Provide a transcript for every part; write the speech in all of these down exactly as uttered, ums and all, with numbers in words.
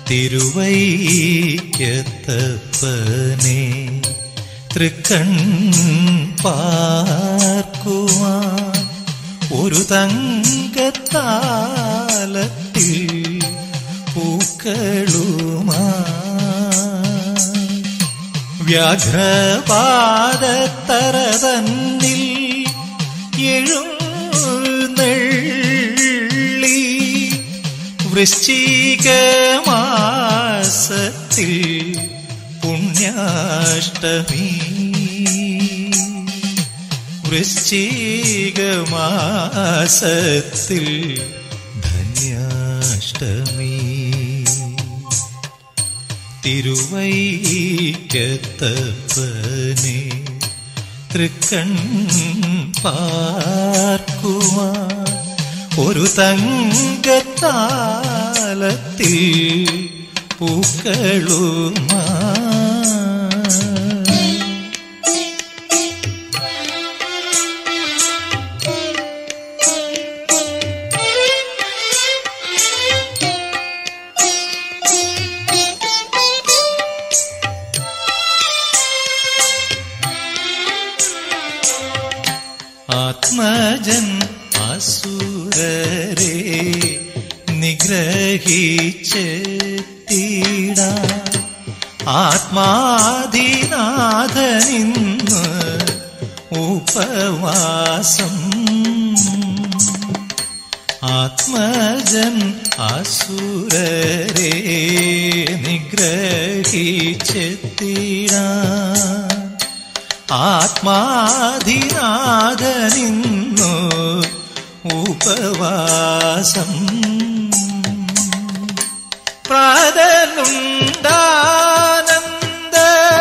തിരുവൈക്കത്തപ്പനെ തൃക്കൺ പാർക്കുവാൻ ഒരു തങ്കത്താലത്തിൽ പൂക്കളുമായി വ്യാഘ്രപാദത്തറതന്നിൽ എഴുന്നള്ളി വൃശ്ചികമാസത്തിൽ പുണ്യാഷ്ടമി വൃശ്ചികമാസത്തിൽ ധന്യാഷ്ടമി തിരുവൈക്കത്തപ്പനെ തൃക്കൺ പാർക്കുവാൻ ഒരു തങ്കത്താലത്തിൽ പൂക്കളുമായി ആത്മജൻ അസുരരെ നിഗ്രഹിച്ചെത്തിടാൻ ആത്മാധിനാഥനിന്ന് ഉപവാസം ആത്മജൻ അസുരരെ നിഗ്രഹിച്ചെത്തിടാൻ ആത്മാധിനാഥനിന്നു ഉപവാസം പ്രാതലുണ്ടാനന്ദ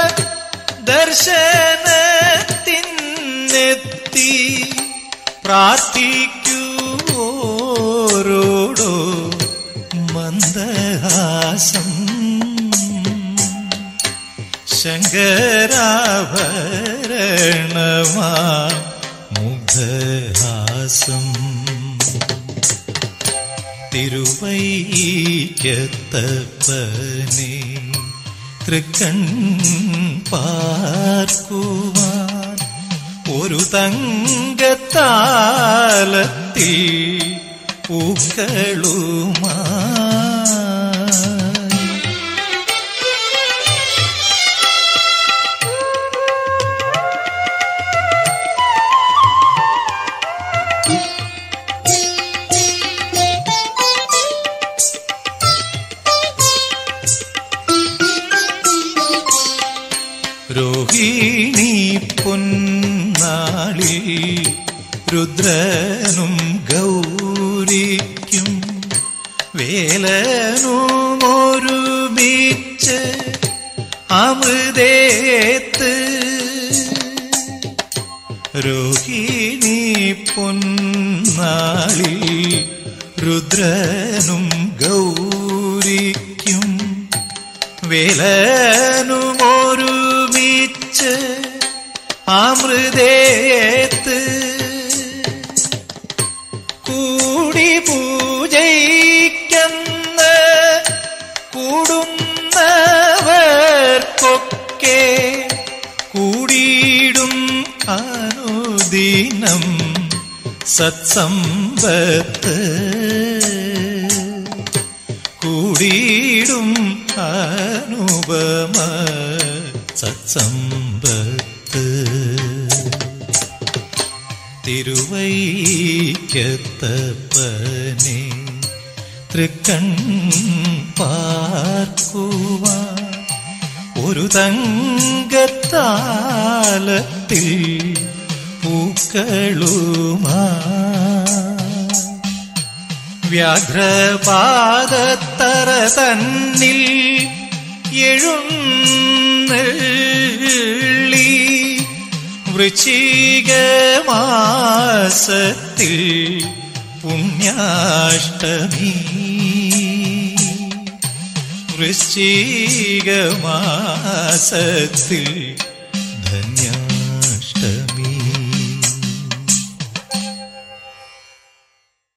ദർശനത്തിനെത്തി പ്രാർത്ഥിക്കുവോരോടോ മന്ദഹാസം ശങ്കരാഭരണമാ മുഗ്ധഹാസം തിരുവൈക്കത്തപ്പനെ തൃക്കൺ പാർക്കുവാൻ ഒരു തങ്കത്താലത്തിൽ പൂക്കളുമായി രോഹിണി പൊന്നാളിൽ രുദ്രനും ഗൗരിക്കും വേലനും ഒരുമിച്ച് അമൃതേത്ത് രോഹിണി പൊന്നാളിൽ രുദ്രനും ഗൗരിക്കും വേലനും ഒരുമിച്ച് അമൃതേത്ത് കൂടി പൂജയ്ക്കന്ന കൂടുന്നവർക്കൊക്കെ കൂടിയിടും അനുദിനം സത്സമ്പത്ത് കൂടിയിടും അനുപമ സത്സമ്പത്ത് തിരുവൈക്കത്തപ്പനെ തൃക്കൺ പാർക്കുവാൻ ഒരു തങ്കത്താലത്തിൽ പൂക്കളുമായി വ്യാഘ്രപാദത്തറ തന്നിൽ എഴുന്നള്ളി വൃശ്ചികമാസത്തിൽ പുണ്യാഷ്ടമി വൃശ്ചികമാസത്തിൽ ധന്യ